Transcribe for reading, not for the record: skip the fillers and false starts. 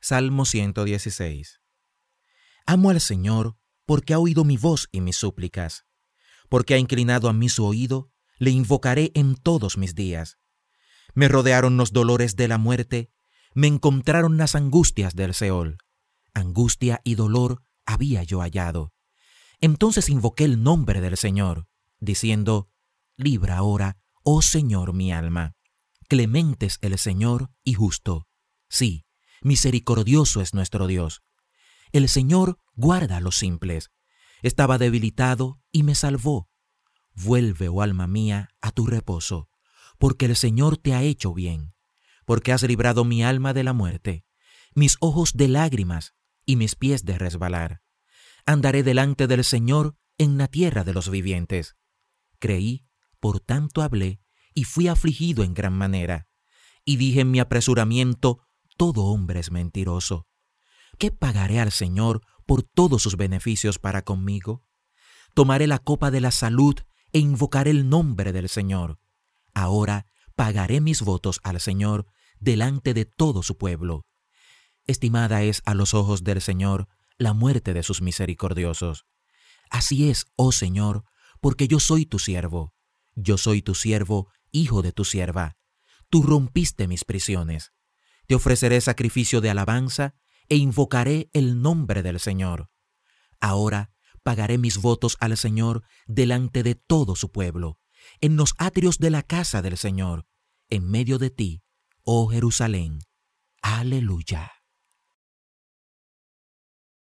Salmo 116. Amo al Señor porque ha oído mi voz y mis súplicas. Porque ha inclinado a mí su oído, le invocaré en todos mis días. Me rodearon los dolores de la muerte, me encontraron las angustias del Seol. Angustia y dolor había yo hallado. Entonces invoqué el nombre del Señor, diciendo: libra ahora, oh Señor, mi alma. Clemente es el Señor y justo. Sí, misericordioso es nuestro Dios. El Señor guarda a los simples. Estaba debilitado y me salvó. Vuelve, oh alma mía, a tu reposo, porque el Señor te ha hecho bien, porque has librado mi alma de la muerte, mis ojos de lágrimas y mis pies de resbalar. Andaré delante del Señor en la tierra de los vivientes. Creí, por tanto hablé, y fui afligido en gran manera. Y dije en mi apresuramiento: todo hombre es mentiroso. ¿Qué pagaré al Señor por todos sus beneficios para conmigo? Tomaré la copa de la salud e invocaré el nombre del Señor. Ahora pagaré mis votos al Señor delante de todo su pueblo. Estimada es a los ojos del Señor la muerte de sus misericordiosos. Así es, oh Señor, porque yo soy tu siervo. Yo soy tu siervo, hijo de tu sierva. Tú rompiste mis prisiones. Te ofreceré sacrificio de alabanza e invocaré el nombre del Señor. Ahora pagaré mis votos al Señor delante de todo su pueblo, en los atrios de la casa del Señor, en medio de ti, oh Jerusalén. Aleluya.